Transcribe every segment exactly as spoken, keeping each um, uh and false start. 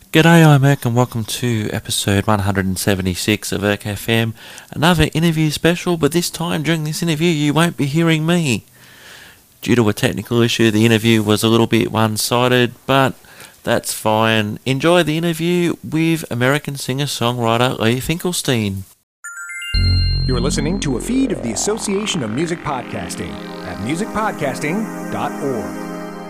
G'day, I'm Erk and welcome to episode one hundred seventy-six of Erk F M, another interview special, but this time during this interview you won't be hearing me. Due to a technical issue, the interview was a little bit one-sided, but that's fine. Enjoy the interview with American singer-songwriter Lee Finkelstein. You're listening to a feed of the Association of Music Podcasting at music podcasting dot org.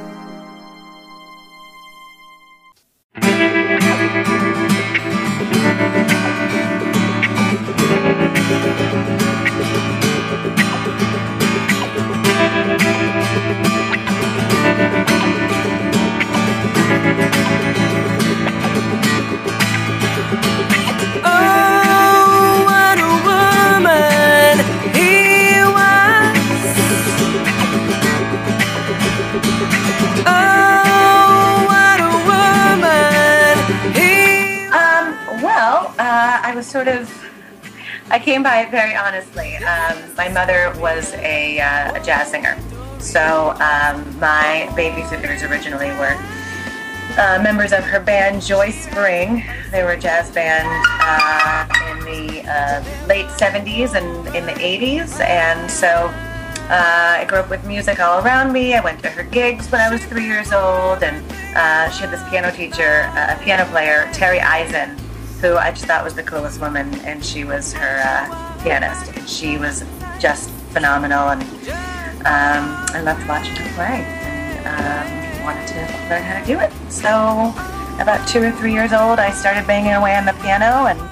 Sort of, I came by it very honestly. Um, my mother was a, uh, a jazz singer, so um, my babysitters originally were uh, members of her band Joy Spring. They were a jazz band uh, in the uh, late seventies and in the eighties, and so uh, I grew up with music all around me. I went to her gigs when I was three years old, and uh, she had this piano teacher, uh, a piano player, Terry Eisen, who I just thought was the coolest woman, and she was her uh, pianist. And she was just phenomenal, and um, I loved watching her play, and um, wanted to learn how to do it. So about two or three years old, I started banging away on the piano, and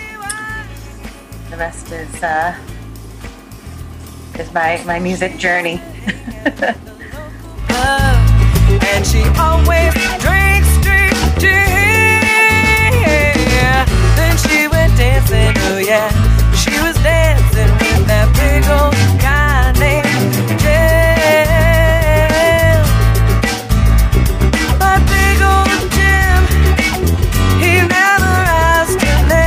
the rest is uh, is my, my music journey. And she always drinks, drinks, drinks. Then she went dancing, oh yeah. She was dancing with that big old guy named Jim. That big old Jim, he never asked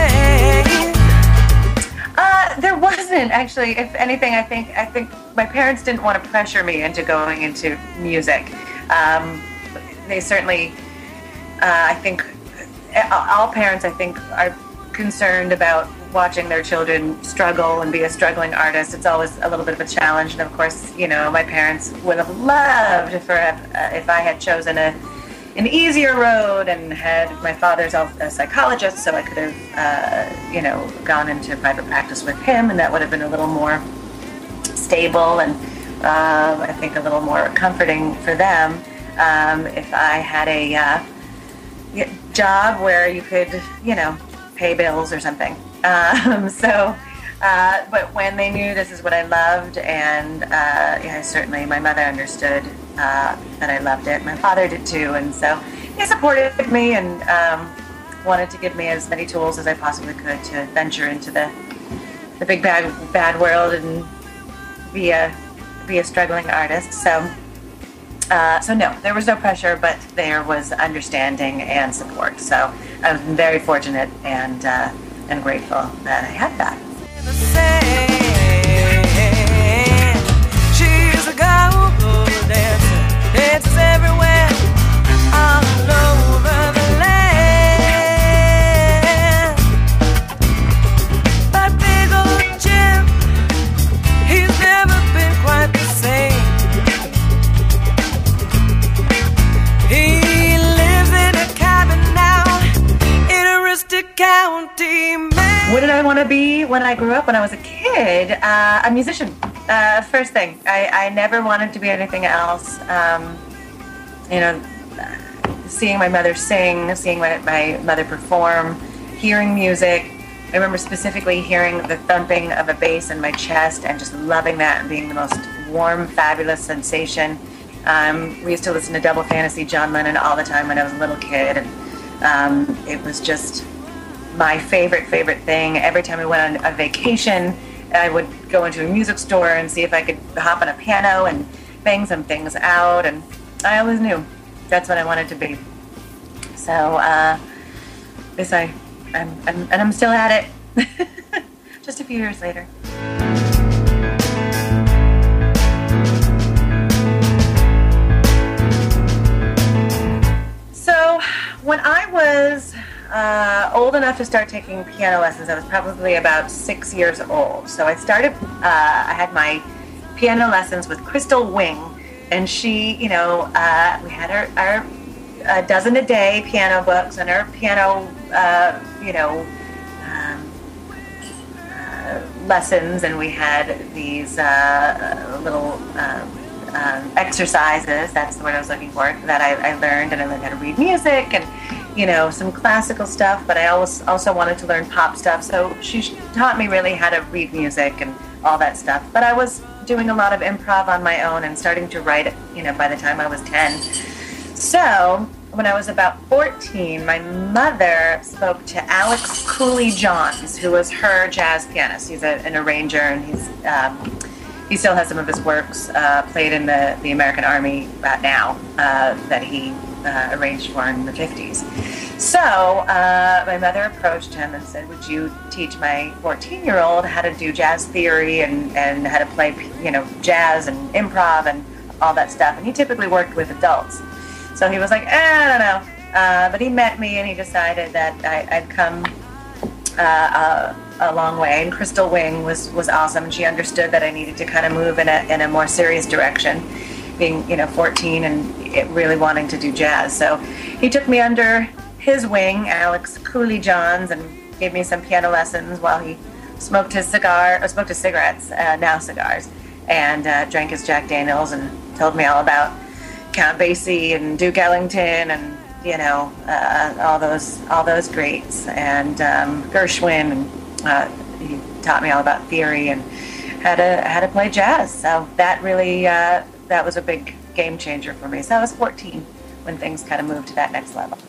her name. Uh, there wasn't actually. If anything, I think I think my parents didn't want to pressure me into going into music. Um, they certainly, uh, I think. All parents, I think, are concerned about watching their children struggle and be a struggling artist. It's always a little bit of a challenge. And of course, you know, my parents would have loved for uh, if I had chosen a an easier road and had my father's a psychologist, so I could have, uh, you know, gone into private practice with him, and that would have been a little more stable and uh, I think a little more comforting for them. Um, if I had a uh, job where you could, you know, pay bills or something. Um, so, uh, but when they knew this is what I loved, and uh, yeah, certainly my mother understood uh, that I loved it. My father did too, and so he supported me and um, wanted to give me as many tools as I possibly could to venture into the the big bad bad world and be a be a struggling artist. So. Uh, so no, there was no pressure, but there was understanding and support. So I was very fortunate and uh, and grateful that I had that. She's a girl who dances, dances everywhere, all over the land. That big old Jim, he's never been quite the same. He lives in a cabin now in Aroostook County, Maine. What did I want to be when I grew up? When I was a kid, uh, a musician. Uh, first thing, I, I never wanted to be anything else. Um, you know, seeing my mother sing, seeing my, my mother perform, hearing music. I remember specifically hearing the thumping of a bass in my chest and just loving that and being the most warm, fabulous sensation. Um, we used to listen to Double Fantasy, John Lennon, all the time when I was a little kid, and um, it was just my favorite, favorite thing. Every time we went on a vacation, I would go into a music store and see if I could hop on a piano and bang some things out, and I always knew that's what I wanted to be. So, uh, this I, I'm, I'm, and I'm still at it, just a few years later. when I was uh, old enough to start taking piano lessons, I was probably about six years old. So I started, uh, I had my piano lessons with Crystal Wing, and she, you know, uh, we had our, our a dozen a day piano books and our piano, uh, you know, um, uh, lessons, and we had these uh, little um, um, exercises, that's the word I was looking for, that I, I learned, and I learned how to read music and, you know, some classical stuff, but I always also wanted to learn pop stuff, so she taught me really how to read music and all that stuff. But I was doing a lot of improv on my own and starting to write, you know, by the time I was ten. So when I was about fourteen, my mother spoke to Alex Cooley-Johns, who was her jazz pianist. He's a, an arranger, and he's um, he still has some of his works uh, played in the, the American Army uh, now uh, that he uh, arranged for in the fifties. So uh, my mother approached him and said, would you teach my fourteen-year-old how to do jazz theory and, and how to play, you know, jazz and improv and all that stuff? And he typically worked with adults. So he was like, eh, I don't know. Uh, but he met me and he decided that I, I'd come uh, uh, a long way. And Crystal Wing was, was awesome. And she understood that I needed to kind of move in a, in a more serious direction, being, you know, fourteen and it really wanting to do jazz. So he took me under his wing, Alex Cooley-Johns, and gave me some piano lessons while he smoked his cigar, or smoked his cigarettes, uh, now cigars, and uh, drank his Jack Daniels, and told me all about Count Basie and Duke Ellington, and you know uh, all those all those greats, and um, Gershwin, and uh, he taught me all about theory and how to how to play jazz. So that really uh, that was a big game changer for me. So I was fourteen when things kind of moved to that next level.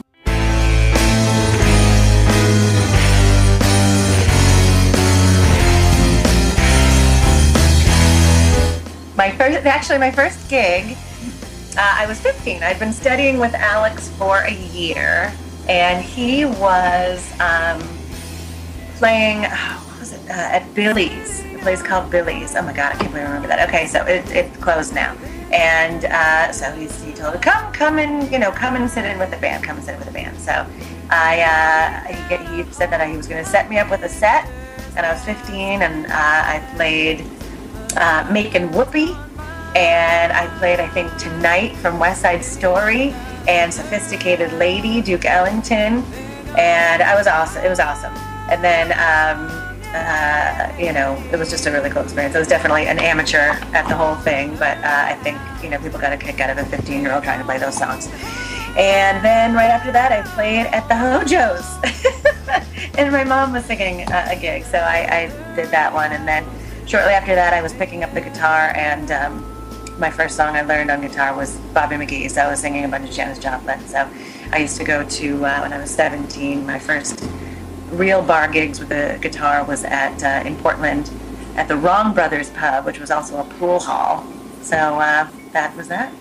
My first, actually, my first gig, uh, I was fifteen. I'd been studying with Alex for a year, and he was um, playing, oh, what was it, uh, at Billy's, a place called Billy's. Oh my God, I can't really remember that. Okay, so it, it's closed now. And uh, so he's, he told me, come, come and, you know, come and sit in with the band, come and sit in with the band. So I, uh, he, he said that he was going to set me up with a set, and I was fifteen, and uh, I played Uh, Makin' Whoopee, and I played, I think, Tonight from West Side Story, and Sophisticated Lady, Duke Ellington, and I was awesome. It was awesome. And then, um, uh, you know, it was just a really cool experience. I was definitely an amateur at the whole thing, but uh, I think, you know, people got a kick out of a fifteen-year-old trying to play those songs. And then right after that, I played at the Hojos, and my mom was singing uh, a gig, so I, I did that one, and then shortly after that, I was picking up the guitar, and um, my first song I learned on guitar was Bobby McGee, so I was singing a bunch of Janis Joplin. So I used to go to, uh, when I was seventeen, my first real bar gigs with the guitar was at uh, in Portland at the Wrong Brothers Pub, which was also a pool hall. So uh, that was that.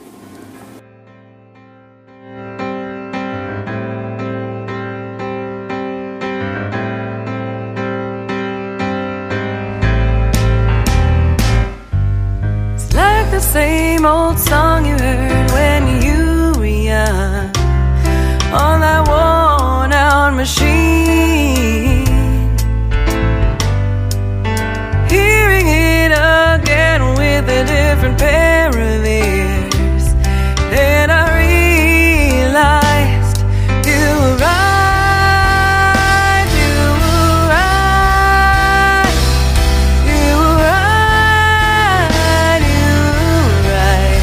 The same old song you heard when you were young, on that worn out machine, hearing it again with a different pair of ears. Then I realized you were right, you were right, you were right, you were right.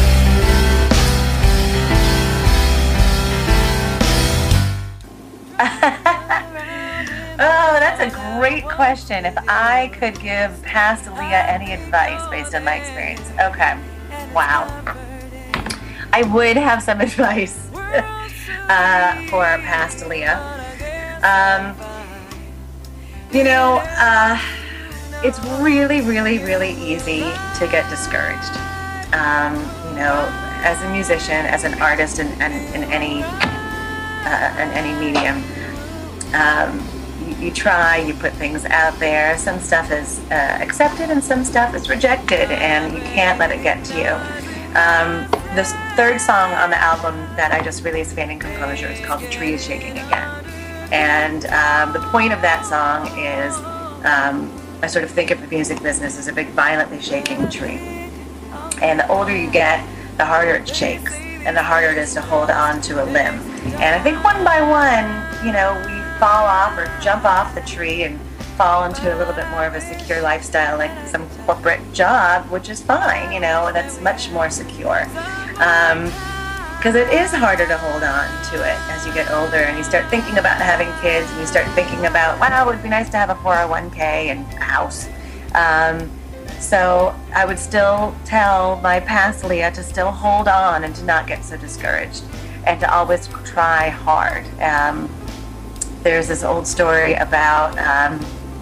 Oh, that's a great question. If I could give past Aaliyah any advice based on my experience. Okay. Wow. I would have some advice uh, for past Aaliyah. Um, you know, uh, it's really, really, really easy to get discouraged. Um, you know, as a musician, as an artist in, in, in any uh, in any medium, um, you, you try, you put things out there. Some stuff is uh, accepted and some stuff is rejected, and you can't let it get to you. Um, this third song on the album that I just released, Fanning Composure, is called The Tree is Shaking Again. And um, the point of that song is um, I sort of think of the music business as a big violently shaking tree. And the older you get, the harder it shakes, and the harder it is to hold on to a limb. And I think one by one, you know, we fall off or jump off the tree and fall into a little bit more of a secure lifestyle, like some corporate job, which is fine, you know, that's much more secure. Um, because it is harder to hold on to it as you get older and you start thinking about having kids and you start thinking about, wow, it would be nice to have a four oh one k and a house. Um, so I would still tell my past Leah to still hold on and to not get so discouraged and to always try hard. Um, there's this old story about, um,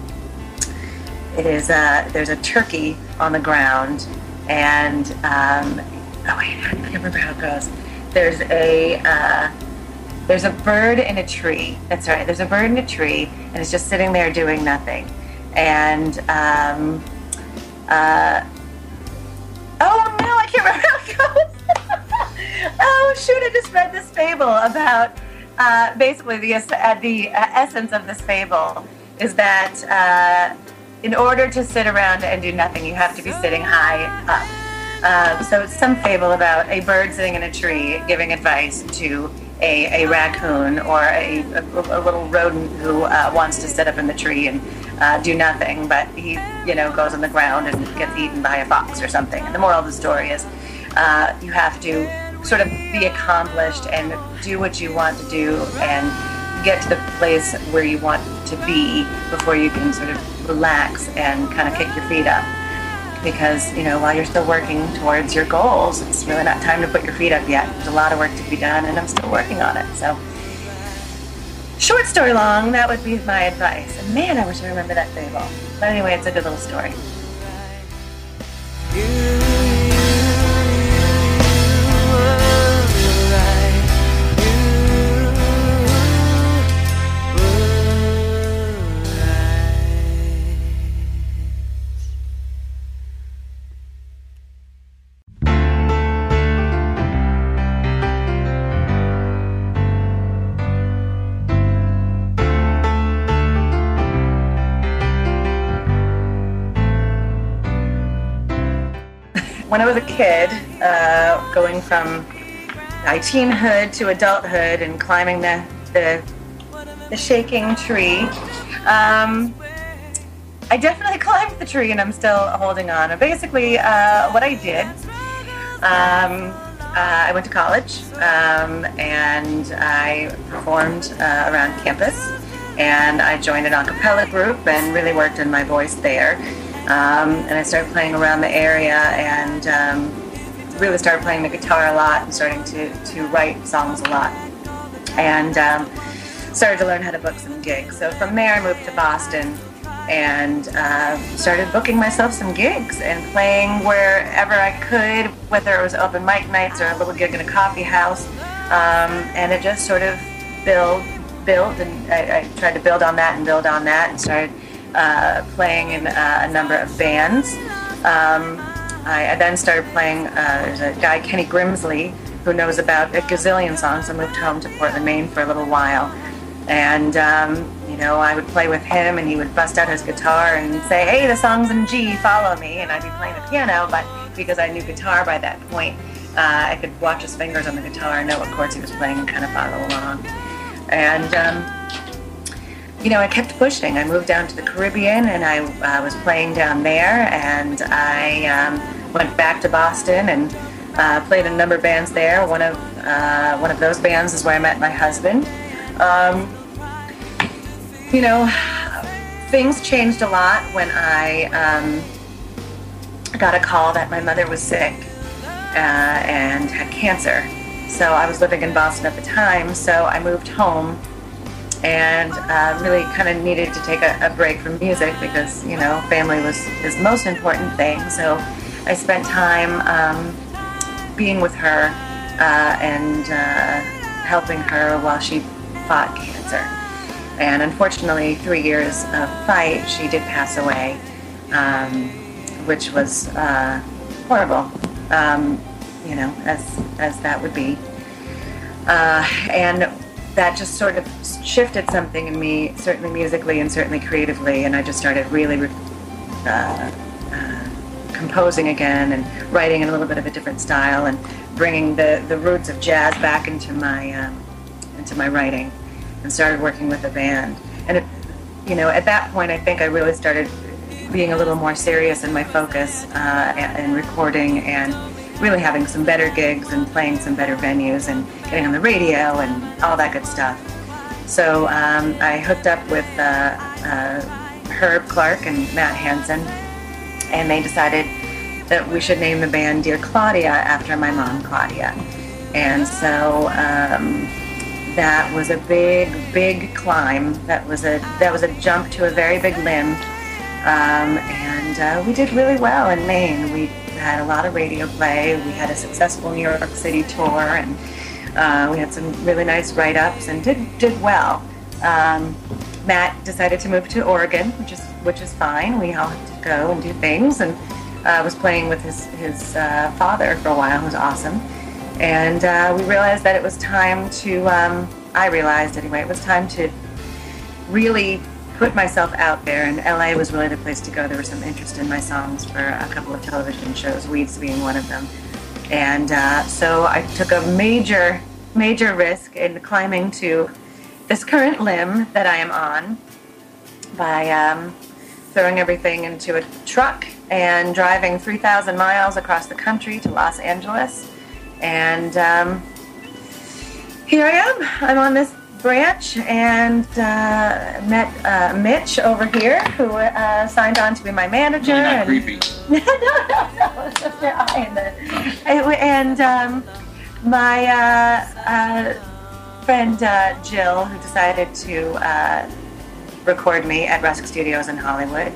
it is, uh, there's a turkey on the ground and, um, oh wait, I can't remember how it goes. There's a uh, there's a bird in a tree. That's right. There's a bird in a tree, and it's just sitting there doing nothing. And um, uh, oh no, I can't remember how it goes. Oh shoot! I just read this fable about uh, basically the uh, the uh, essence of this fable is that uh, in order to sit around and do nothing, you have to be sitting high up. Uh, so it's some fable about a bird sitting in a tree giving advice to a, a raccoon or a, a, a little rodent who uh, wants to sit up in the tree and uh, do nothing, but he, you know, goes on the ground and gets eaten by a fox or something. And the moral of the story is uh, you have to sort of be accomplished and do what you want to do and get to the place where you want to be before you can sort of relax and kind of kick your feet up. Because, you know, while you're still working towards your goals, it's really not time to put your feet up yet. There's a lot of work to be done, and I'm still working on it. So, short story long, that would be my advice. And man, I wish I remember that fable. But anyway, it's a good little story. When I was a kid, uh, going from my teenhood to adulthood and climbing the the, the shaking tree, um, I definitely climbed the tree and I'm still holding on. And basically, uh, what I did, um, uh, I went to college um, and I performed uh, around campus, and I joined an a cappella group and really worked on my voice there. Um, and I started playing around the area and um, really started playing the guitar a lot and starting to, to write songs a lot. And um, started to learn how to book some gigs. So from there I moved to Boston and uh, started booking myself some gigs and playing wherever I could, whether it was open mic nights or a little gig in a coffee house. Um, and it just sort of built, built, and I, I tried to build on that and build on that and started Uh, playing in uh, a number of bands. Um, I, I then started playing, uh, there's a guy, Kenny Grimsley, who knows about a gazillion songs. I moved home to Portland, Maine for a little while. And, um, you know, I would play with him and he would bust out his guitar and say, hey, the song's in G, follow me. And I'd be playing the piano, but because I knew guitar by that point, uh, I could watch his fingers on the guitar and know what chords he was playing and kind of follow along. And, um, you know, I kept pushing. I moved down to the Caribbean and I uh, was playing down there, and I um, went back to Boston and uh, played in a number of bands there. One of uh, one of those bands is where I met my husband. Um, you know, things changed a lot when I um, got a call that my mother was sick uh, and had cancer. So I was living in Boston at the time, so I moved home and uh, really kind of needed to take a, a break from music because, you know, family was his most important thing. So I spent time um, being with her uh, and uh, helping her while she fought cancer. And unfortunately, three years of fight, she did pass away, um, which was uh, horrible. Um, you know, as as that would be. Uh, and that just sort of shifted something in me, certainly musically and certainly creatively, and I just started really uh, uh, composing again and writing in a little bit of a different style and bringing the, the roots of jazz back into my um, into my writing, and started working with a band. And it, you know, at that point, I think I really started being a little more serious in my focus uh, and recording and really having some better gigs and playing some better venues and getting on the radio and all that good stuff. So um, I hooked up with uh, uh, Herb Clark and Matt Hansen, and they decided that we should name the band Dear Claudia after my mom, Claudia. And so um, that was a big, big climb. That was a that was a jump to a very big limb, um, and uh, we did really well in Maine. We had a lot of radio play. We had a successful New York City tour, and uh, we had some really nice write-ups and did did well. Um, Matt decided to move to Oregon, which is which is fine. We all had to go and do things, and uh, was playing with his his uh, father for a while, who was awesome. And uh, we realized that it was time to. Um, I realized anyway, it was time to really put myself out there, and L A was really the place to go. There was some interest in my songs for a couple of television shows, Weeds being one of them. And uh, so I took a major, major risk in climbing to this current limb that I am on by um, throwing everything into a truck and driving three thousand miles across the country to Los Angeles. And um, here I am. I'm on this branch, and uh, met uh, Mitch over here, who uh, signed on to be my manager. Really not and creepy. no, no, no, it's just their eye in there. And um, my uh, uh, friend uh, Jill, who decided to uh, record me at Rusk Studios in Hollywood,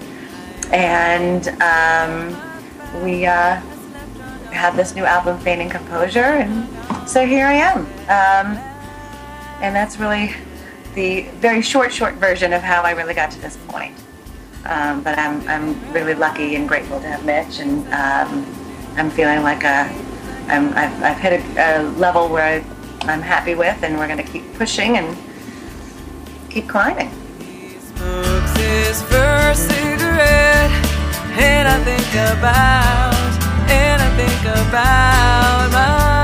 and um, we uh, had this new album, Feigning Composure, and so here I am. Um, And that's really the very short, short version of how I really got to this point. Um, but I'm I'm really lucky and grateful to have Mitch, and um, I'm feeling like a, I'm, I've, I've hit a, a level where I, I'm happy with, and we're going to keep pushing and keep climbing. He smokes his first cigarette, and I think about, and I think about my.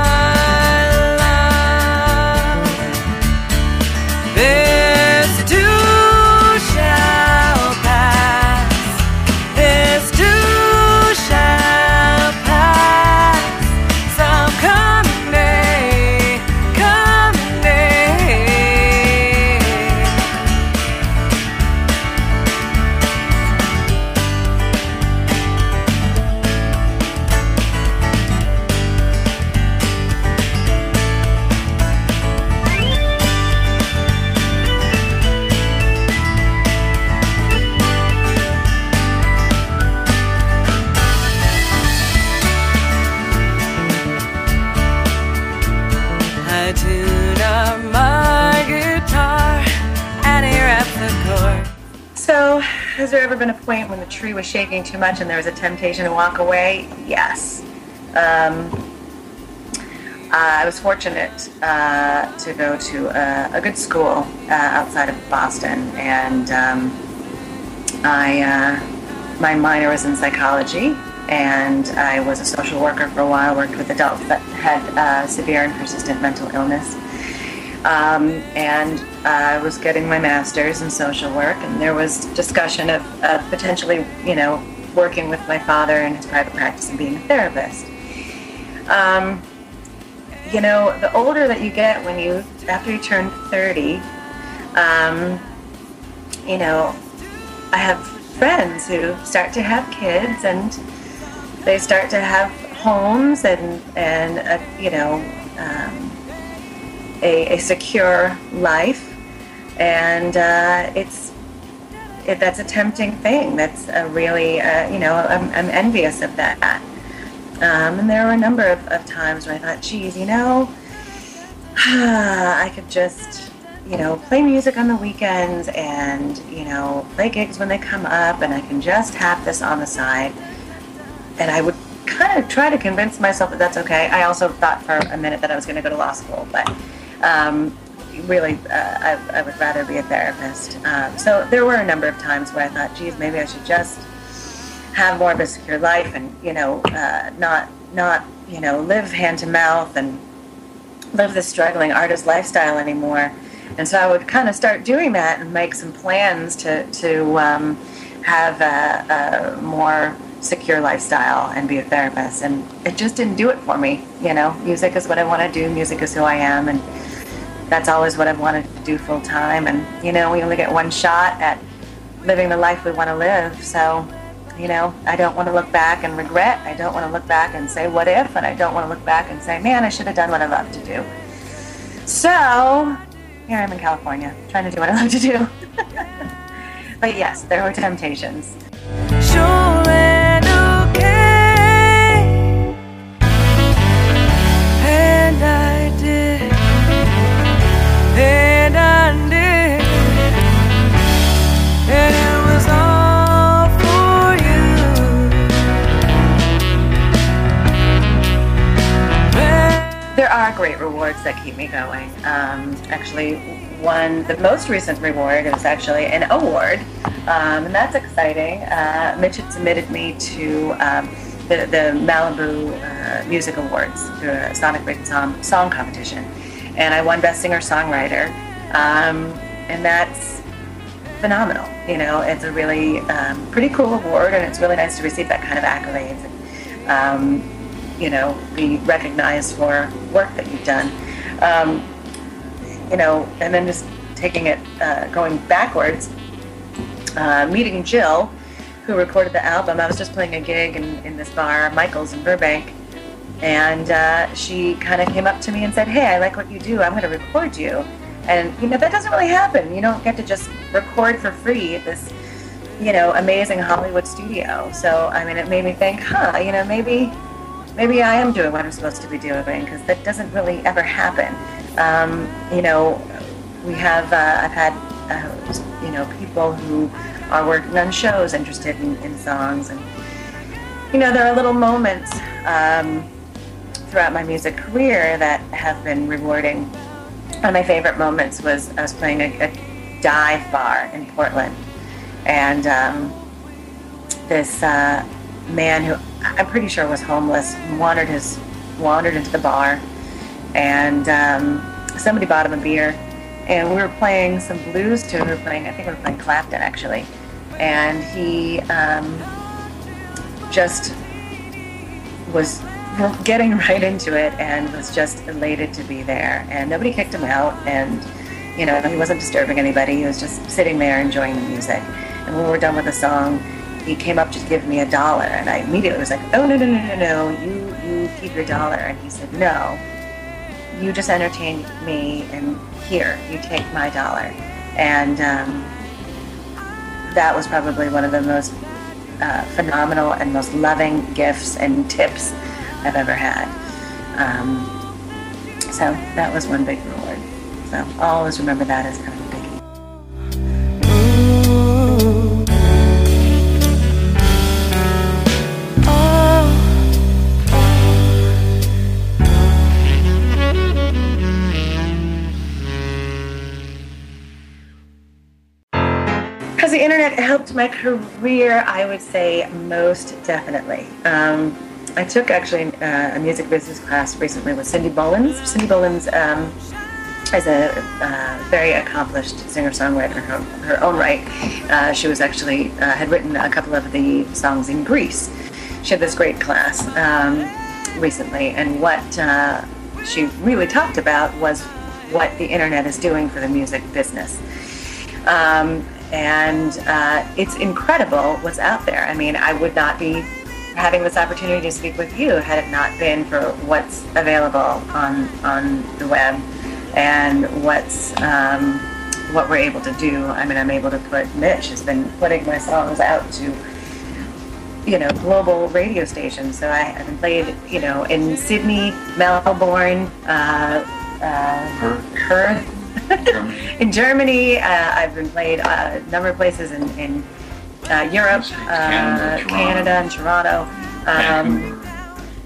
This too shall pass. This too shall pass. Some coming day, coming day. I tune up my guitar and he raps the chord. So, has there ever been a point when the tree was shaking too much and there was a temptation to walk away? Yes. Um, uh, I was fortunate uh, to go to a, a good school uh, outside of Boston, and um, I uh, my minor was in psychology, and I was a social worker for a while. Worked with adults that had uh, severe and persistent mental illness. Um, and uh, I was getting my master's in social work, and there was discussion of, of potentially, you know, working with my father in his private practice and being a therapist. Um, you know, the older that you get, when you, after you turn thirty, um, you know, I have friends who start to have kids, and they start to have homes and, and uh, you know, um, A, a secure life, and uh, it's it, that's a tempting thing. That's a really, uh, you know, I'm, I'm envious of that. Um, and there were a number of, of times where I thought, geez, you know, I could just, you know, play music on the weekends and, you know, play gigs when they come up, and I can just have this on the side. And I would kind of try to convince myself that that's okay. I also thought for a minute that I was going to go to law school, but um, really, uh, I, I would rather be a therapist. Um, so there were a number of times where I thought, geez, maybe I should just have more of a secure life and, you know, uh, not, not, you know, live hand to mouth and live this struggling artist lifestyle anymore. And so I would kind of start doing that and make some plans to, to um, have a, a more secure lifestyle and be a therapist. And it just didn't do it for me. You know, music is what I want to do. Music is who I am. And that's always what I've wanted to do full time. And, you know, we only get one shot at living the life we want to live. So, you know, I don't want to look back and regret. I don't want to look back and say, what if? And I don't want to look back and say, man, I should have done what I love to do. So here I am in California, trying to do what I love to do. But yes, there were temptations. Sure and okay, and I did, and I did, and it was all for you. There are great rewards that keep me going. Um, actually, one, the most recent reward is actually an award, um, and that's exciting. Uh, Mitch had submitted me to um, the, the Malibu uh, Music Awards through a Sonic Break song, song competition, and I won Best Singer-Songwriter, um, and that's phenomenal. You know, it's a really um, pretty cool award, and it's really nice to receive that kind of accolades. And, um, you know, be recognized for work that you've done. Um, you know, and then just taking it, uh, going backwards, uh, meeting Jill, who recorded the album. I was just playing a gig in, in this bar, Michael's in Burbank, and uh, she kind of came up to me and said, hey, I like what you do, I'm going to record you. And, you know, that doesn't really happen. You don't get to just record for free at this, you know, amazing Hollywood studio. So, I mean, it made me think, huh, you know, maybe... Maybe I am doing what I'm supposed to be doing, because that doesn't really ever happen. Um, you know, we have, uh, I've had, uh, you know, people who are working on shows interested in, in songs. And, you know, there are little moments um, throughout my music career that have been rewarding. One of my favorite moments was I was playing a, a dive bar in Portland. And um, this uh, man who I'm pretty sure was homeless wandered his wandered into the bar, and um, somebody bought him a beer, and we were playing some blues tune. We were playing, I think we were playing Clapton actually, and he um, just was getting right into it and was just elated to be there. And nobody kicked him out, and you know, he wasn't disturbing anybody. He was just sitting there enjoying the music. And when we were done with the song, he came up just to give me a dollar, and I immediately was like, oh, no, no, no, no, no, you, you keep your dollar. And he said, no, you just entertained me, and here, you take my dollar. And um, that was probably one of the most uh, phenomenal and most loving gifts and tips I've ever had. Um, so that was one big reward. So I'll always remember that as kind of a biggie. Has the internet helped my career? I would say most definitely. Um, I took actually uh, a music business class recently with Cindy Bullins. Cindy Bullins um, is a uh, very accomplished singer-songwriter in her, her own right. Uh, she was actually, uh, had written a couple of the songs in Grease. She had this great class um, recently, and what uh, she really talked about was what the internet is doing for the music business. Um, and uh, it's incredible what's out there. I mean, I would not be having this opportunity to speak with you had it not been for what's available on on the web and what's um, what we're able to do. I mean, I'm able to put, Mitch has been putting my songs out to, you know, global radio stations. So I, I've been played, you know, in Sydney, Melbourne, uh, uh, Perth, in Germany. Uh, I've been played uh, a number of places in, in uh, Europe, uh, Canada, Canada, and Toronto, um,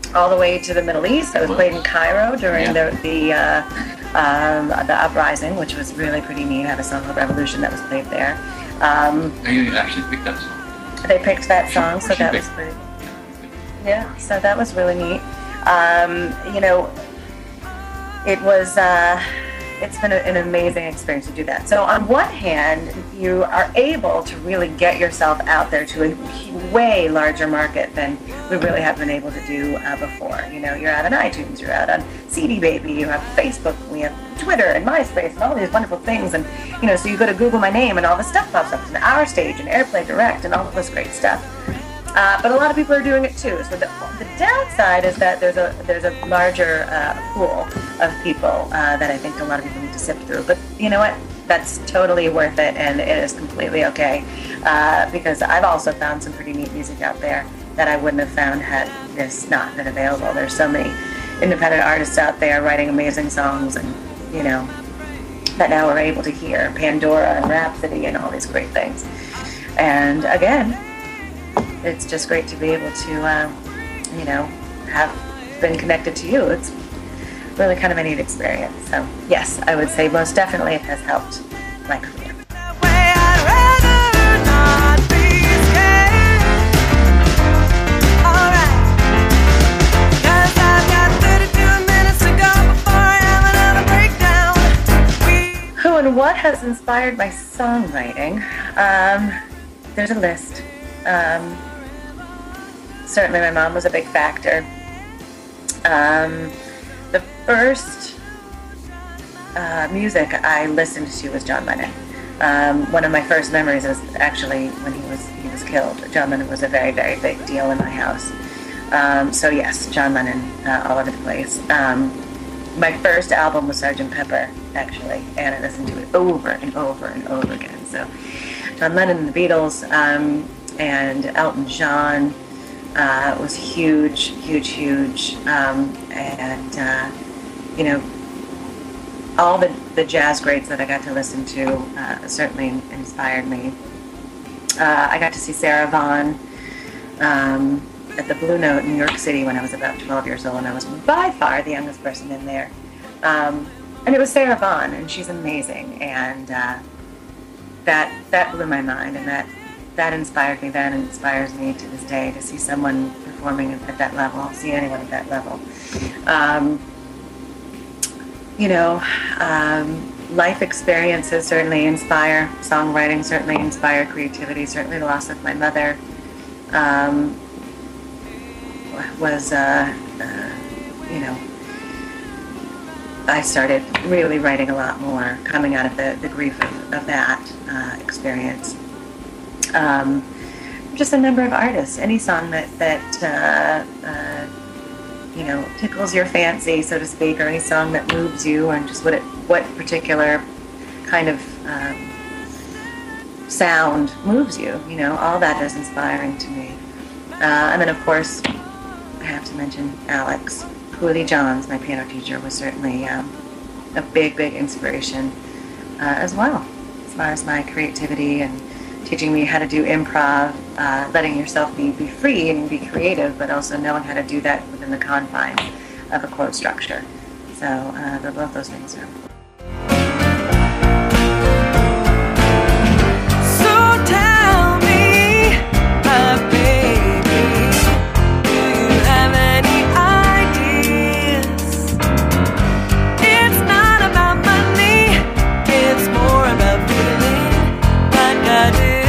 all the way to the Middle East. I was played in Cairo during Yeah. the the, uh, um, the uprising, which was really pretty neat. I have a song called Revolution that was played there. Um, You actually picked that song. they picked that song, so She that picked- was pretty. Yeah, so that was really neat. Um, you know, it was. Uh, it's been a, an amazing experience to do that. So on one hand, you are able to really get yourself out there to a way larger market than we really have been able to do uh, before. You know, you're out on iTunes, you're out on C D Baby, you have Facebook, we have Twitter and MySpace and all these wonderful things. And, you know, so you go to Google my name and all this stuff pops up. It's an Our Stage and Airplay Direct and all of this great stuff. Uh, but a lot of people are doing it too. So the, the downside is that there's a there's a larger uh, pool of people uh, that I think a lot of people need to sift through. But you know what? That's totally worth it, and it is completely okay. Uh, because I've also found some pretty neat music out there that I wouldn't have found had this not been available. There's so many independent artists out there writing amazing songs, and you know that now we're able to hear Pandora and Rhapsody and all these great things. And again, it's just great to be able to, uh, you know, have been connected to you. It's really kind of a neat experience. So, yes, I would say most definitely it has helped my career. Who and what has inspired my songwriting? Um, there's a list. Um, certainly my mom was a big factor. Um, the first uh, music I listened to was John Lennon. Um, one of my first memories was actually when he was he was killed. John Lennon was a very, very big deal in my house. Um, so yes, John Lennon uh, all over the place. Um, my first album was Sergeant Pepper, actually, and I listened to it over and over and over again. So John Lennon and the Beatles, um, and Elton John uh, was huge, huge, huge. Um, and, uh, you know, all the, the jazz greats that I got to listen to uh, certainly inspired me. Uh, I got to see Sarah Vaughan um, at the Blue Note in New York City when I was about twelve years old, and I was by far the youngest person in there. Um, and it was Sarah Vaughan, and she's amazing. And uh, that that blew my mind, and that that inspired me then and inspires me to this day to see someone performing at that level, see anyone at that level. Um, you know, um, life experiences certainly inspire songwriting, certainly inspire creativity, certainly the loss of my mother um, was, uh, uh, you know, I started really writing a lot more coming out of the, the grief of, of that uh, experience. Um, just a number of artists, any song that, that uh, uh, you know, tickles your fancy, so to speak, or any song that moves you, and just what it, what particular kind of um, sound moves you, you know, all that is inspiring to me. Uh, and then, of course, I have to mention Alex Cooley Johns, my piano teacher, was certainly um, a big, big inspiration uh, as well, as far as my creativity and teaching me how to do improv, uh, letting yourself be, be free and be creative, but also knowing how to do that within the confines of a chord structure. So uh, both those things are important. So tell me, my baby, do you have any ideas? It's not about money, it's more about feeling like I did.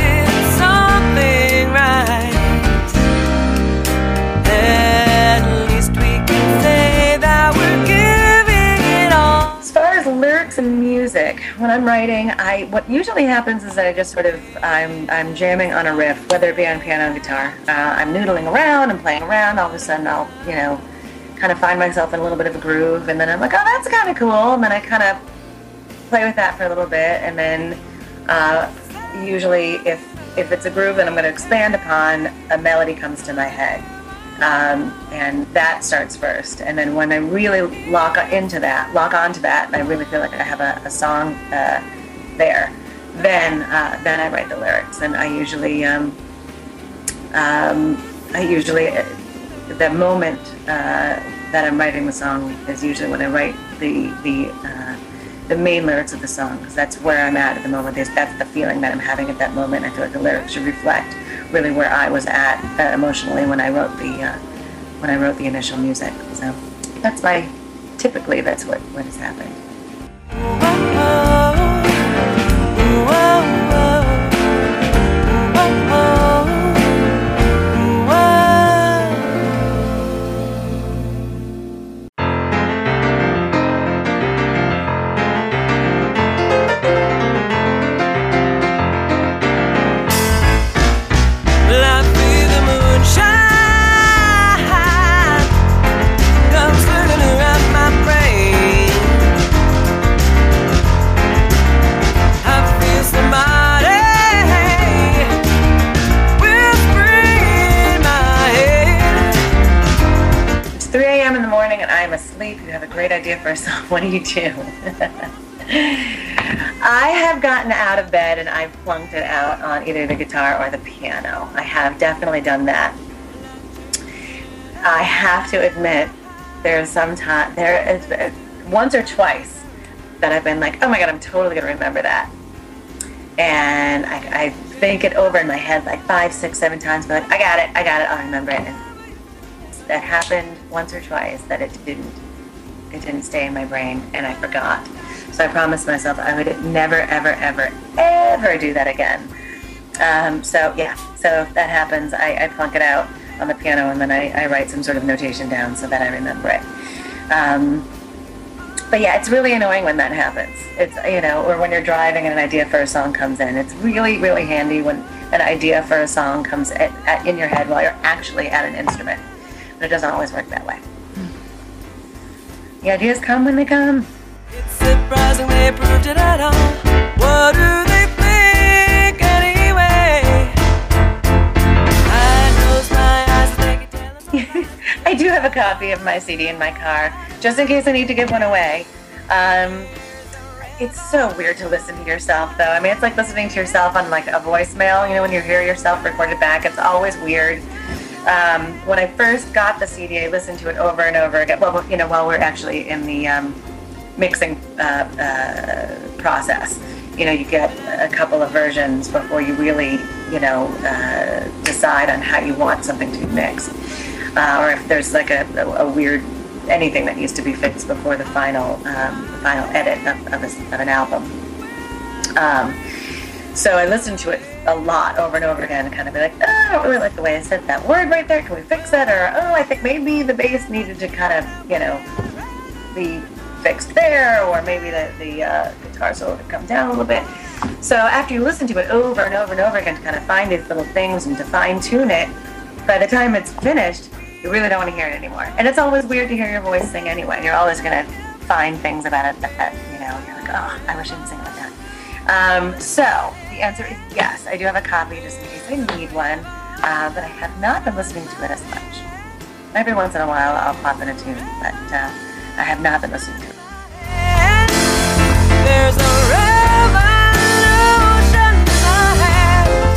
And music. When I'm writing, I what usually happens is that I just sort of I'm I'm jamming on a riff, whether it be on piano or guitar. Uh, I'm noodling around, I'm playing around. All of a sudden, I'll you know kind of find myself in a little bit of a groove, and then I'm like, oh, that's kind of cool. And then I kind of play with that for a little bit, and then uh, usually, if if it's a groove that I'm going to expand upon, a melody comes to my head. Um, and that starts first. And then when I really lock into that, lock onto that, and I really feel like I have a, a song uh, there, then uh, then I write the lyrics. And I usually, um, um, I usually the moment uh, that I'm writing the song is usually when I write the the uh, the main lyrics of the song, because that's where I'm at at the moment. There's, that's the feeling that I'm having at that moment. I feel like the lyrics should reflect really where I was at uh, emotionally when I wrote the uh, when I wrote the initial music. So that's my typically that's what what has happened. I'm asleep, you have a great idea for a song. What do you do? I have gotten out of bed and I've plunked it out on either the guitar or the piano. I have definitely done that. I have to admit, there's some time, there is once or twice that I've been like, oh my God, I'm totally going to remember that. And I, I think it over in my head like five, six, seven times, but like, I got it, I got it, I'll remember it. And that happened once or twice that it didn't it didn't stay in my brain and I forgot. So I promised myself I would never, ever, ever, ever do that again. Um, so yeah, so if that happens, I, I plunk it out on the piano and then I, I write some sort of notation down so that I remember it. Um, but yeah, it's really annoying when that happens. It's, you know, or when you're driving and an idea for a song comes in. It's really, really handy when an idea for a song comes at, at, in your head while you're actually at an instrument. But it doesn't always work that way. The ideas come when they come. It's surprising they proved it at all. What do they think anyway? I close my eyes and they can tell them. I do have a copy of my C D in my car, just in case I need to give one away. Um, it's so weird to listen to yourself, though. I mean, it's like listening to yourself on like a voicemail. You know, when you hear yourself recorded back, it's always weird. Um, when I first got the C D, I listened to it over and over again. Well, you know, while we're actually in the um, mixing uh, uh, process, you know, you get a couple of versions before you really, you know, uh, decide on how you want something to be mixed, uh, or if there's like a, a, a weird anything that needs to be fixed before the final, um, the final edit of, of, a, of an album. Um, So I listened to it a lot over and over again and kind of be like, oh, I don't really like the way I said that word right there. Can we fix that? Or, oh, I think maybe the bass needed to kind of, you know, be fixed there. Or maybe the, the uh, guitar solo could come down a little bit. So after you listen to it over and over and over again to kind of find these little things and to fine tune it, by the time it's finished, you really don't want to hear it anymore. And it's always weird to hear your voice sing anyway. You're always going to find things about it that, that, you know, you're like, oh, I wish I didn't sing like that. Um, so, the answer is yes, I do have a copy just in case I need one, uh, but I have not been listening to it as much. Every once in a while I'll pop in a tune, but uh, I have not been listening to it. There's a revolution ahead.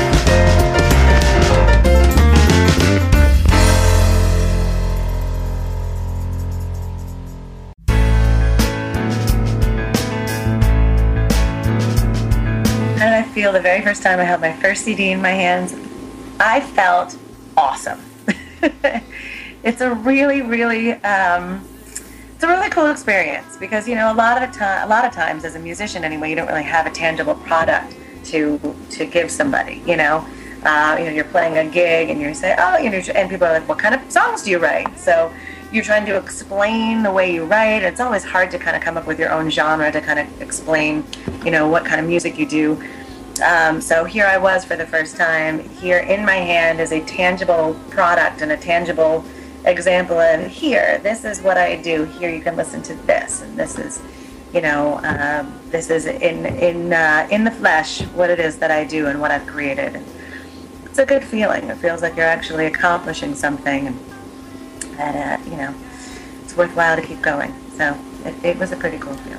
How did I feel the very first time I held my first C D in my hands? I felt awesome. It's a really, really, um, it's a really cool experience because, you know, a lot of the time, a lot of times as a musician anyway, you don't really have a tangible product to to give somebody. You know, uh, you know, you're playing a gig and you say, oh, you know, and people are like, what kind of songs do you write? So you're trying to explain the way you write. It's always hard to kind of come up with your own genre to kind of explain, you know, what kind of music you do. Um, so here I was for the first time. Here in my hand is a tangible product and a tangible example of here, this is what I do. Here you can listen to this, and this is, you know, um, this is in in uh, in the flesh what it is that I do and what I've created. And it's a good feeling. It feels like you're actually accomplishing something, and that uh, you know, it's worthwhile to keep going. So it, it was a pretty cool feeling.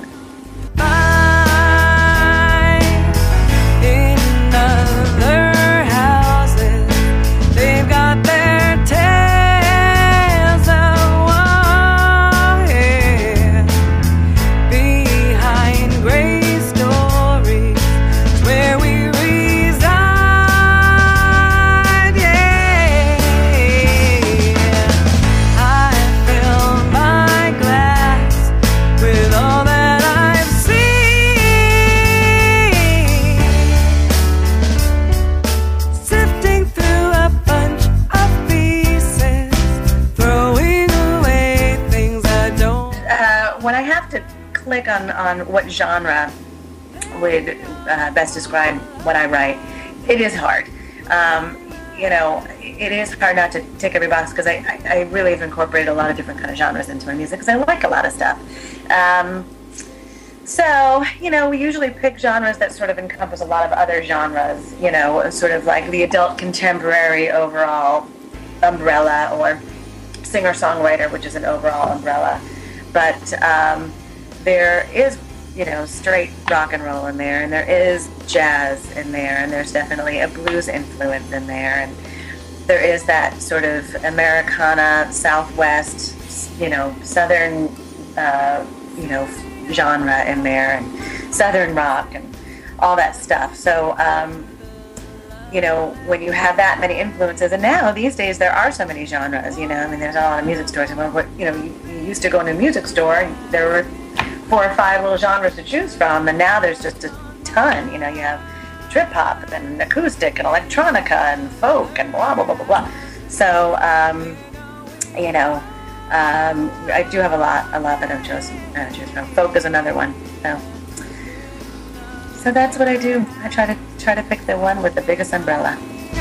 In other houses, they've got their televisions on, on what genre would uh, best describe what I write, it is hard. Um, you know, it is hard not to tick every box because I, I, I really have incorporated a lot of different kind of genres into my music because I like a lot of stuff. Um, so, you know, we usually pick genres that sort of encompass a lot of other genres, you know, sort of like the adult contemporary overall umbrella, or singer-songwriter, which is an overall umbrella. But um, there is, you know, straight rock and roll in there, and there is jazz in there, and there's definitely a blues influence in there, and there is that sort of Americana, Southwest, you know, Southern, uh, you know, genre in there, and Southern rock, and all that stuff. So, um, you know, when you have that many influences, and now these days there are so many genres, you know, I mean, there's a lot of music stores. And what, you know, you, you used to go into a music store, and there were four or five little genres to choose from, and now there's just a ton. You know, you have trip hop and acoustic and electronica and folk and blah blah blah blah blah. So um, you know, um, I do have a lot, a lot that I've chosen uh, choose from. Folk is another one. So, so that's what I do. I try to try to pick the one with the biggest umbrella.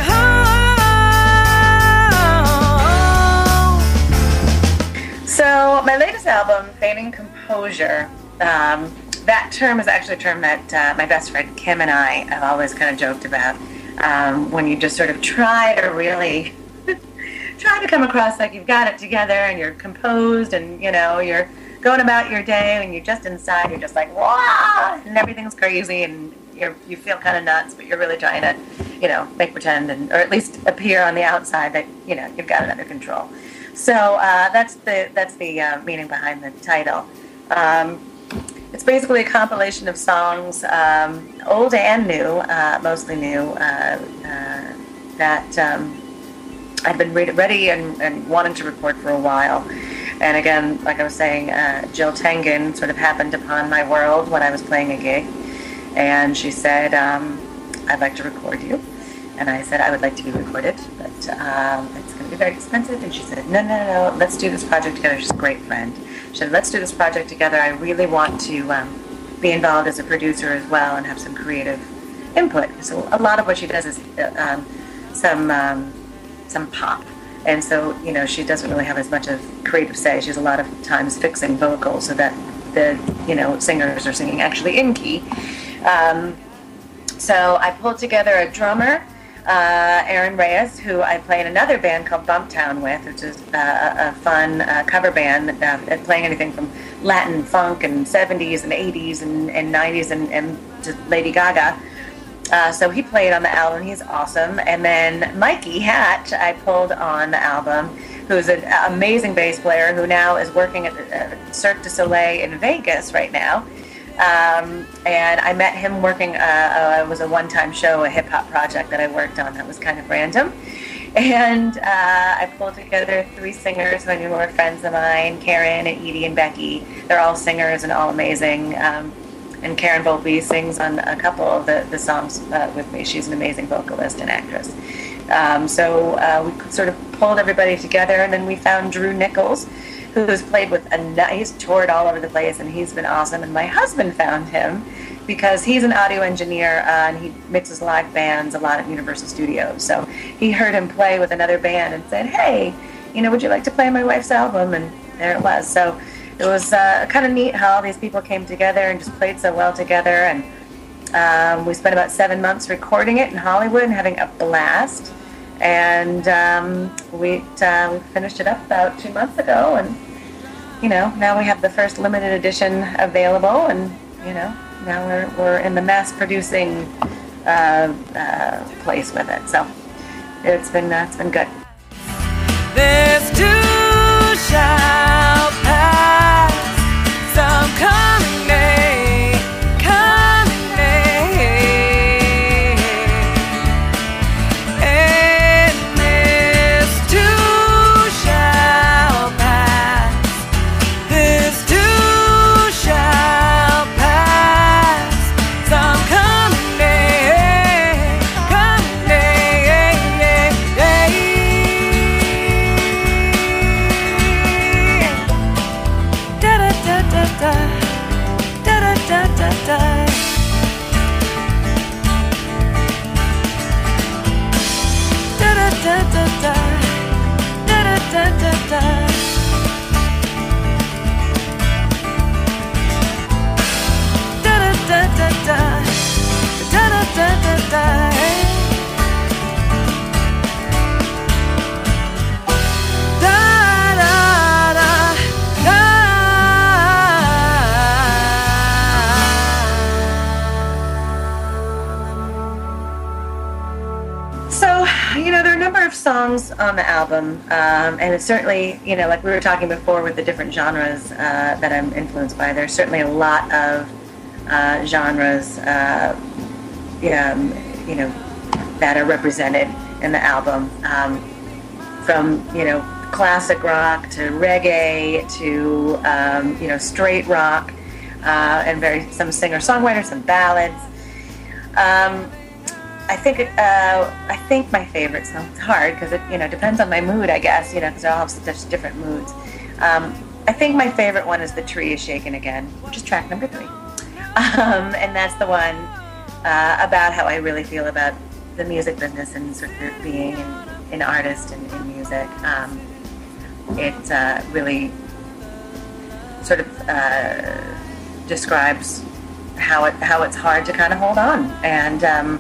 So my latest album, Feigning Composure, um, that term is actually a term that uh, my best friend Kim and I have always kind of joked about. Um, when you just sort of try to really try to come across like you've got it together and you're composed and, you know, you're going about your day and you're just inside, you're just like, wah, and everything's crazy and you're, you feel kind of nuts, but you're really trying to, you know, make pretend and, or at least appear on the outside that, you know, you've got it under control. So uh, that's the that's the uh, meaning behind the title. Um, it's basically a compilation of songs, um, old and new, uh, mostly new, uh, uh, that um, I've been re- ready and, and wanting to record for a while. And again, like I was saying, uh, Jill Tengen sort of happened upon my world when I was playing a gig, and she said, um, "I'd like to record you." And I said, I would like to be recorded, but um, it's going to be very expensive. And she said, no, no, no, let's do this project together. She's a great friend. She said, let's do this project together. I really want to um, be involved as a producer as well and have some creative input. So a lot of what she does is uh, um, some um, some pop. And so, you know, she doesn't really have as much of creative say. She's a lot of times fixing vocals so that the, you know, singers are singing actually in key. Um, so I pulled together a drummer, Uh, Aaron Reyes, who I play in another band called Bumptown with, which is uh, a fun uh, cover band uh, playing anything from Latin funk and seventies and eighties and, and nineties and, and to Lady Gaga. Uh, so he played on the album. He's awesome. And then Mikey Hatch I pulled on the album, who's an amazing bass player who now is working at uh, Cirque du Soleil in Vegas right now. Um, and I met him working, uh, uh, it was a one-time show, a hip-hop project that I worked on that was kind of random. And uh, I pulled together three singers who I knew were friends of mine, Karen and Edie and Becky. They're all singers and all amazing. Um, and Karen Volpe sings on a couple of the, the songs uh, with me. She's an amazing vocalist and actress. Um, so uh, we sort of pulled everybody together, and then we found Drew Nichols, who's played with a, he's toured all over the place, and he's been awesome. And my husband found him because he's an audio engineer uh, and he mixes live bands a lot at Universal Studios. So he heard him play with another band and said, hey, you know, would you like to play my wife's album? And there it was. So it was uh, kind of neat how all these people came together and just played so well together. And um, we spent about seven months recording it in Hollywood and having a blast. And um, we uh, we finished it up about two months ago, and you know, now we have the first limited edition available, and you know, now we're we're in the mass producing uh, uh, place with it. So it's been uh, it's been good. This too shall pass. Some coming day, coming day, and this too shall pass. This too shall pass. Some coming day, coming day, da da da da da. Songs on the album, um, and it's certainly, you know, like we were talking before with the different genres uh, that I'm influenced by, there's certainly a lot of uh, genres, uh, yeah, you know, that are represented in the album, um, from, you know, classic rock to reggae to, um, you know, straight rock, uh, and very, some singer-songwriters, some ballads. Um, I think uh, I think my favorite song, it's hard because it, you know, depends on my mood, I guess, you know, because they all have such different moods. Um, I think my favorite one is The Tree Is Shaking Again, which is track number three. Um, and that's the one uh, about how I really feel about the music business and sort of being an, an artist in, in music. Um, it uh, really sort of uh, describes how it how it's hard to kind of hold on. And um,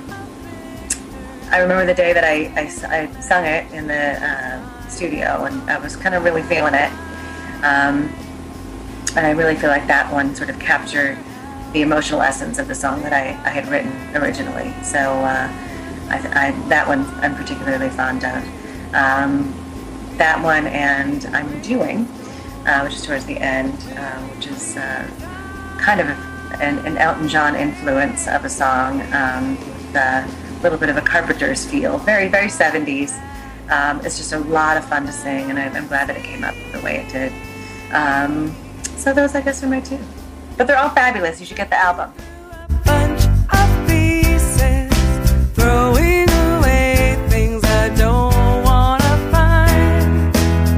I remember the day that I, I, I sung it in the uh, studio, and I was kind of really feeling it. Um, and I really feel like that one sort of captured the emotional essence of the song that I, I had written originally. So uh, I, I, that one I'm particularly fond of. Um, that one and I'm Doing, uh, which is towards the end, uh, which is uh, kind of an, an Elton John influence of a song, um, with uh, a little bit of a Carpenter's feel, very, very seventies. Um, it's just a lot of fun to sing, and I'm, I'm glad that it came up the way it did. Um, so those, I guess, are my two. But they're all fabulous. You should get the album. Bunch of pieces, throwing away things I don't want to find.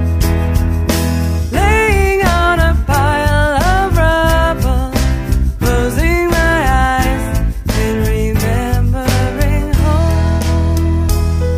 Laying on a pile of rubble, closing my eyes and remembering home.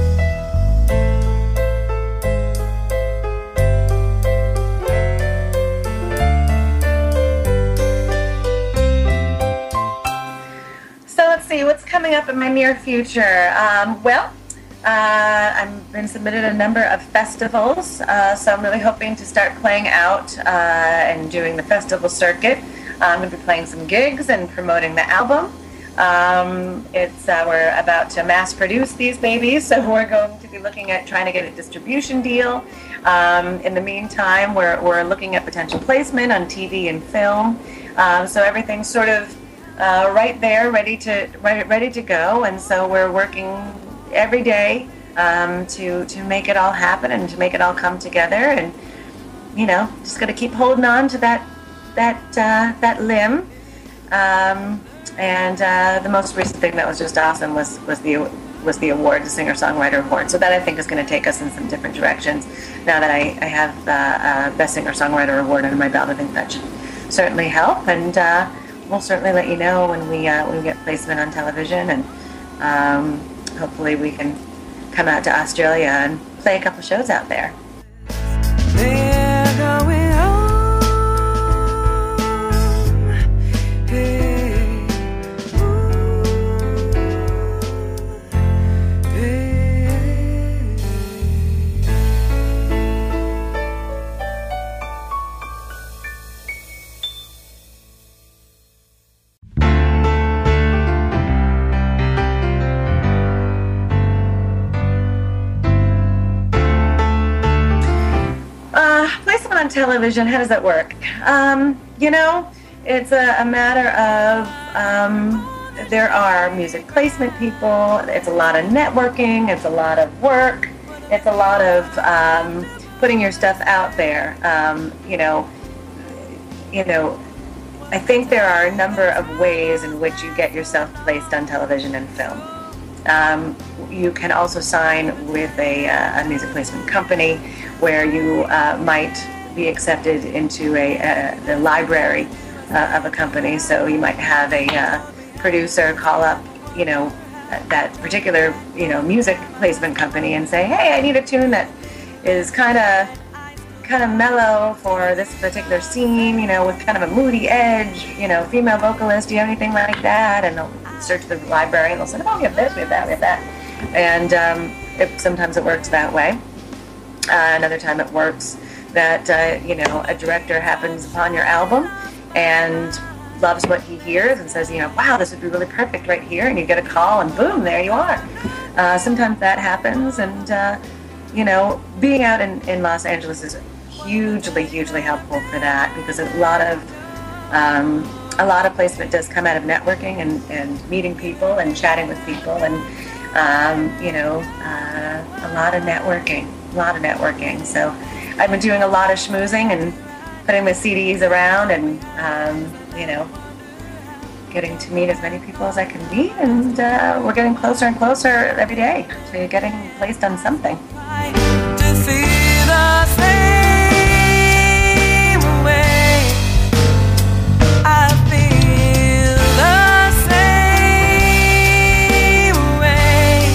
So let's see, what's coming up in my near future? Um, well, uh, I've been submitted a number of festivals, uh, so I'm really hoping to start playing out uh, and doing the festival circuit. Uh, I'm going to be playing some gigs and promoting the album. Um, it's uh, we're about to mass produce these babies, so we're going to be looking at trying to get a distribution deal. Um, in the meantime, we're we're looking at potential placement on T V and film. Um, so everything's sort of uh, right there, ready to ready, ready to go, and so we're working every day um, to to make it all happen and to make it all come together. And you know, just got to keep holding on to that that uh, that limb. Um, and uh, the most recent thing that was just awesome was was the was the award, the Singer-Songwriter Award. So that I think is going to take us in some different directions. Now that I, I have the uh, Best Singer-Songwriter Award under my belt, I think that should certainly help. And uh, we'll certainly let you know when we uh, when we get placement on television, and um, hopefully we can come out to Australia and play a couple shows out there. They're going home. Hey, ooh, hey. Uh, placement on television, how does that work? Um, you know, it's a, a matter of, um, there are music placement people, it's a lot of networking, it's a lot of work, it's a lot of um, putting your stuff out there. Um, you know, you know, I think there are a number of ways in which you get yourself placed on television and film. Um, you can also sign with a, uh, a music placement company where you uh, might be accepted into a, uh, the library uh, of a company. So you might have a uh, producer call up, you know, that particular, you know, music placement company and say, hey, I need a tune that is kind of kind of mellow for this particular scene, you know, with kind of a moody edge, you know, female vocalist, do you have anything like that? And they'll search the library and they'll say, oh, we have this, we have that, we have that. And um, it, sometimes it works that way. Uh, another time it works that, uh, you know, a director happens upon your album and loves what he hears and says, you know, wow, this would be really perfect right here. And you get a call and boom, there you are. Uh, sometimes that happens. And, uh, you know, being out in, in Los Angeles is hugely, hugely helpful for that, because a lot of um, a lot of placement does come out of networking and, and meeting people and chatting with people and, um, you know, uh, a lot of networking, a lot of networking. So I've been doing a lot of schmoozing and putting my C Ds around and, um, you know, getting to meet as many people as I can meet, and uh, we're getting closer and closer every day to getting placed on something. To feel the same way, I feel the same way.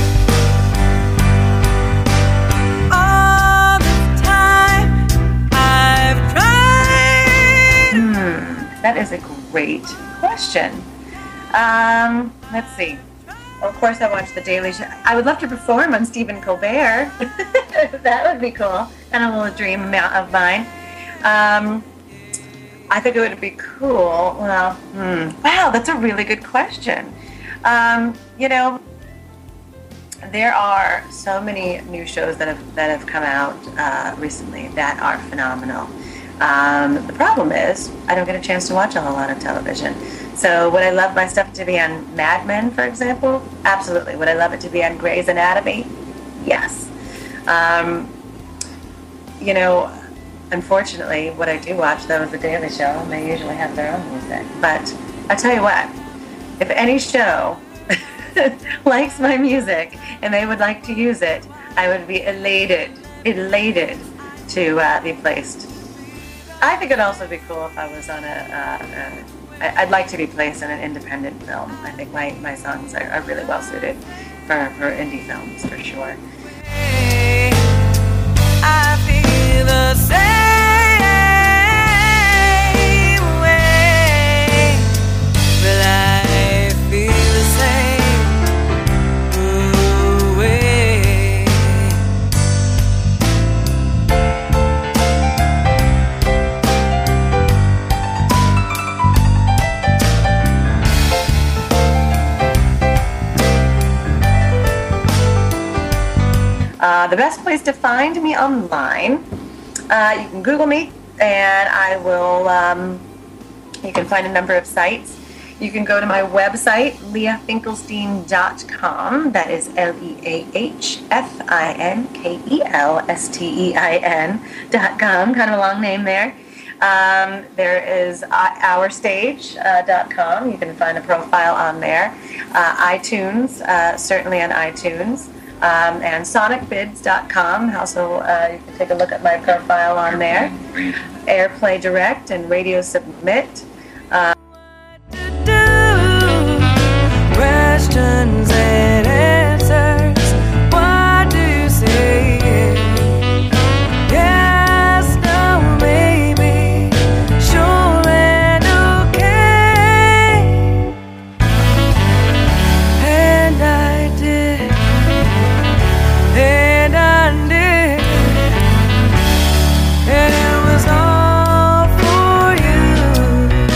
All the time I've tried. Hmm, that is a great question. Um, let's see. Of course, I watch The Daily Show. I would love to perform on Stephen Colbert. That would be cool. And a little dream of mine. Um, I think it would be cool. Well, hmm. Wow, that's a really good question. Um, you know, there are so many new shows that have that have come out uh, recently that are phenomenal. Um, the problem is, I don't get a chance to watch a whole lot of television. So would I love my stuff to be on Mad Men, for example? Absolutely. Would I love it to be on Grey's Anatomy? Yes. Um, you know, unfortunately, what I do watch, though, is The Daily Show, and they usually have their own music. But I tell you what, if any show likes my music and they would like to use it, I would be elated, elated to uh, be placed. I think it'd also be cool if I was on a, uh, a I'd like to be placed in an independent film. I think my, my songs are, are really well suited for, for indie films, for sure. I feel the same way. Well, I feel the same way. Uh, the best place to find me online, uh, you can Google me, and I will, um, you can find a number of sites. You can go to my website, leah finkelstein dot com. That is L E A H F I N K E L S T E I N dot com. Kind of a long name there. Um, there is our stage dot com. You can find a profile on there. Uh, iTunes, uh, certainly on iTunes. Um, and sonic bids dot com. Also, uh, you can take a look at my profile on there. Airplay Direct and Radio Submit. Uh, Questions and answers. What do you say? Yes, no, maybe. Sure and okay. And I did. And I did. And it was all for you.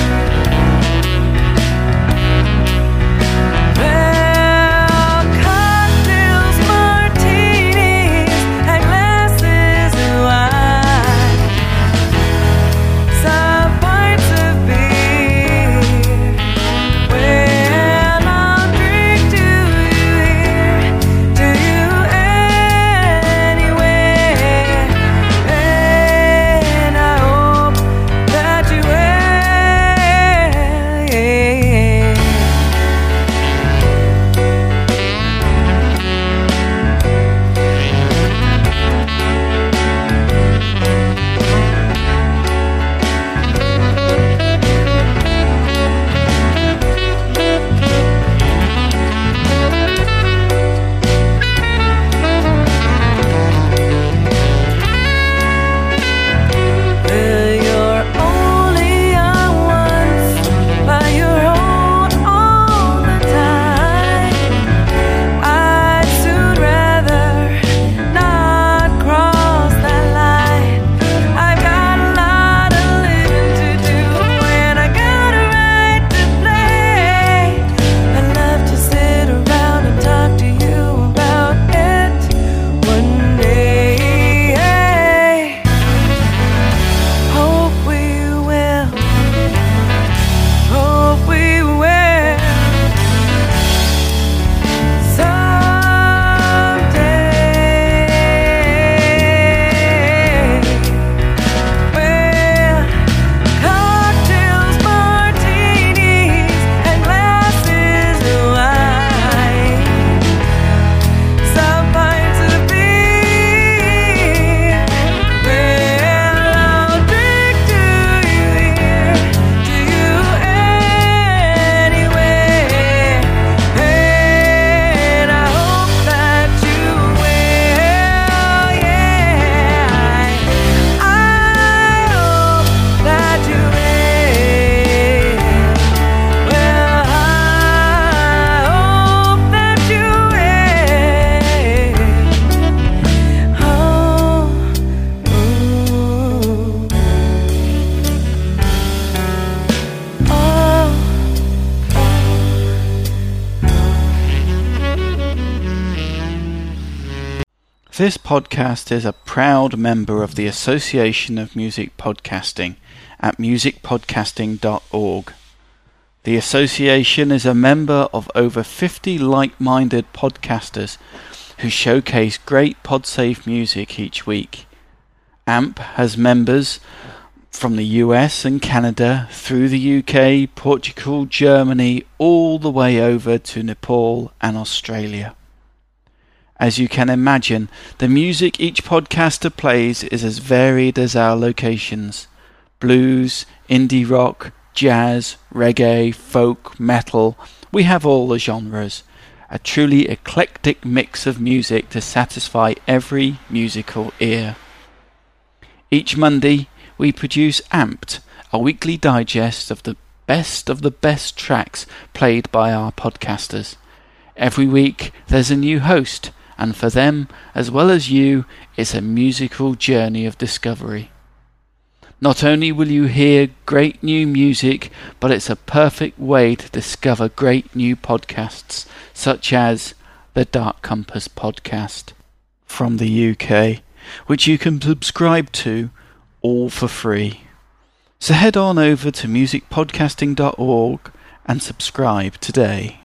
This podcast is a proud member of the Association of Music Podcasting at music podcasting dot org. The association is a member of over fifty like-minded podcasters who showcase great PodSafe music each week. A M P has members from the U S and Canada, through the U K, Portugal, Germany, all the way over to Nepal and Australia. As you can imagine, the music each podcaster plays is as varied as our locations. Blues, indie rock, jazz, reggae, folk, metal, we have all the genres. A truly eclectic mix of music to satisfy every musical ear. Each Monday, we produce Amped, a weekly digest of the best of the best tracks played by our podcasters. Every week there's a new host, and for them, as well as you, it's a musical journey of discovery. Not only will you hear great new music, but it's a perfect way to discover great new podcasts, such as the Dark Compass podcast from the U K, which you can subscribe to all for free. So head on over to music podcasting dot org and subscribe today.